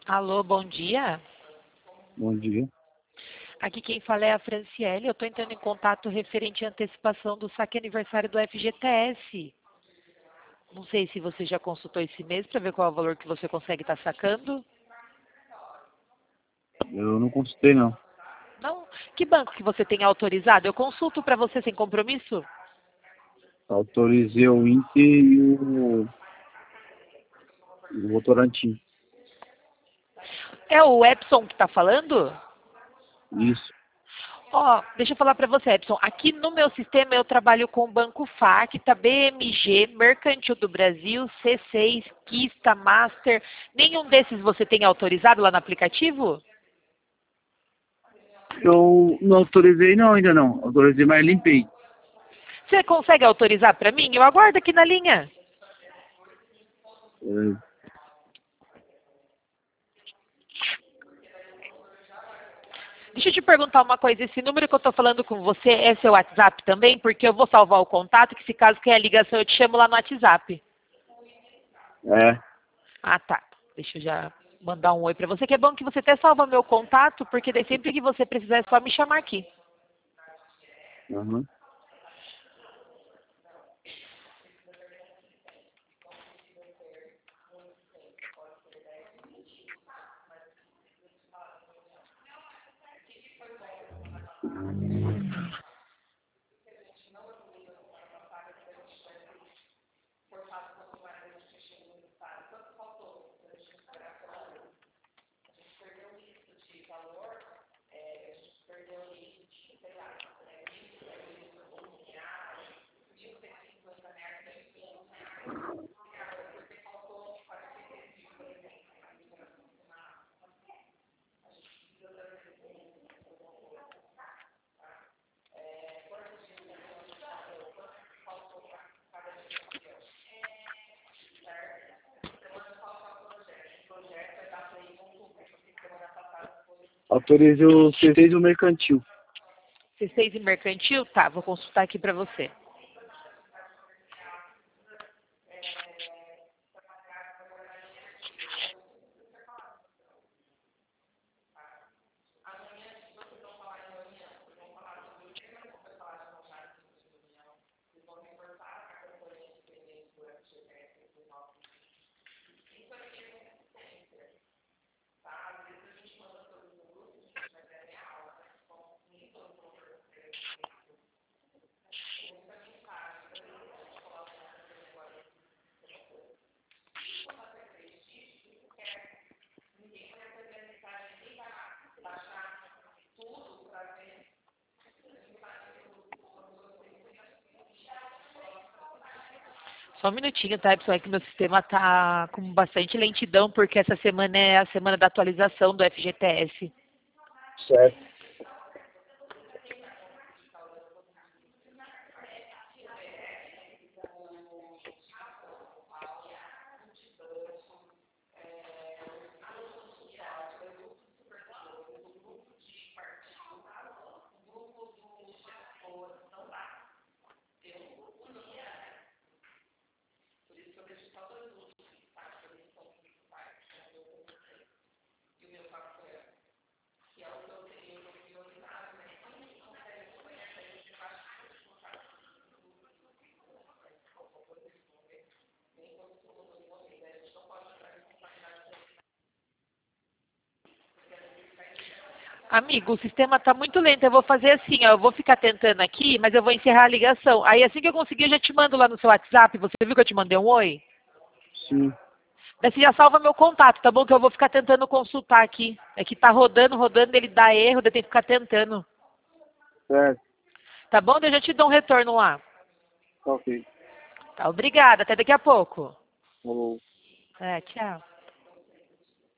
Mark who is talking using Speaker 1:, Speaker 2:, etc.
Speaker 1: Alô, bom dia.
Speaker 2: Bom dia.
Speaker 1: Aqui quem fala é a Franciele. Eu estou entrando em contato referente à antecipação do saque aniversário do FGTS. Não sei se você já consultou esse mês para ver qual é o valor que você consegue estar sacando.
Speaker 2: Eu não consultei, não.
Speaker 1: Não? Que banco que você tem autorizado? Eu consulto para você sem compromisso?
Speaker 2: Autorizei o Inter e o Votorantim.
Speaker 1: É o Epson que está falando?
Speaker 2: Isso.
Speaker 1: Ó, deixa eu falar para você, Epson. Aqui no meu sistema eu trabalho com o Banco FAC, tá BMG, Mercantil do Brasil, C6, Kista, Master. Nenhum desses você tem autorizado lá no aplicativo?
Speaker 2: Eu não autorizei, não, ainda não. Autorizei, mas limpei.
Speaker 1: Você consegue autorizar para mim? Eu aguardo aqui na linha.
Speaker 2: É,
Speaker 1: Deixa eu te perguntar uma coisa. Esse número que eu estou falando com você é seu WhatsApp também? Porque eu vou salvar o contato, que se caso quer a ligação eu te chamo lá no WhatsApp.
Speaker 2: é.
Speaker 1: Ah, tá. Deixa eu já mandar um oi para você, que é bom que você até salva meu contato, porque daí sempre que você precisar é só me chamar aqui.
Speaker 2: Aham. Autorizei o C6 e o Mercantil.
Speaker 1: C6 e mercantil? Tá, vou consultar aqui para você. Só um minutinho, tá, pessoal? É que meu sistema tá com bastante lentidão, porque essa semana é a semana da atualização do FGTS.
Speaker 2: Certo.
Speaker 1: Amigo, o sistema tá muito lento. Eu vou fazer assim, ó. Eu vou ficar tentando aqui, mas eu vou encerrar a ligação. Aí assim que eu conseguir, eu já te mando lá no seu WhatsApp. Você viu que eu te mandei um oi?
Speaker 2: Sim.
Speaker 1: Daí você já salva meu contato, tá bom? Que eu vou ficar tentando consultar aqui. É que tá rodando, rodando, ele dá erro, daí tem que ficar tentando.
Speaker 2: Certo.
Speaker 1: Tá bom? Daí eu já te dou um retorno lá.
Speaker 2: Tá ok.
Speaker 1: Tá, obrigada. Até daqui a pouco.
Speaker 2: Falou.
Speaker 1: É, tchau.